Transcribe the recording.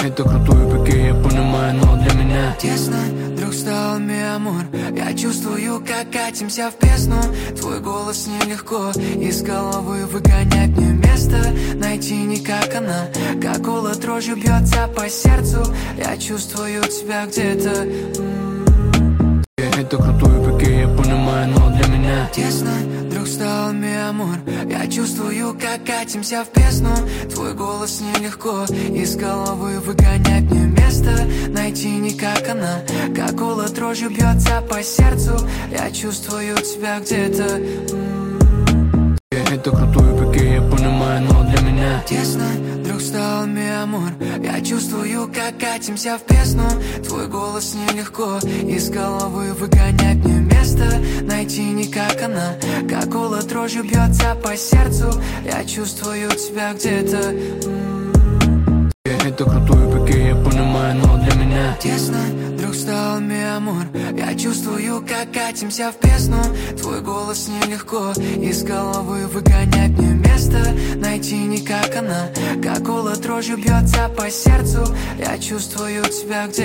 Это крутой пике, я понимаю, но для меня тесно, вдруг стал ми амор. Я чувствую, как катимся в песну. Твой голос нелегко из головы выгонять мне место. Найти не как она, как голод дрожью бьется по сердцу. Я чувствую тебя где-то. Это крутой пике, я понимаю, но для меня тесно, вдруг стал ми амор. Я чувствую, как катимся в песну. Твой голос нелегко из головы выгонять мне место. Найти не как она, как голод дрожью бьется по сердцу. Я чувствую тебя где-то. Это крутой пике, я понимаю, но для меня тесно, вдруг стал ми амор. Я чувствую, как катимся в песну. Твой голос нелегко из головы выгонять мне место. Найти не как она, как голод дрожью бьется по сердцу. Я чувствую тебя где-то. Это крутой пике, я понимаю, но для меня тесно, вдруг стал ми амор. Я чувствую, как катимся в песну. Твой голос нелегко из головы выгонять мне место. Найти не как она, как голод дрожью бьется по сердцу. Я чувствую тебя где-то.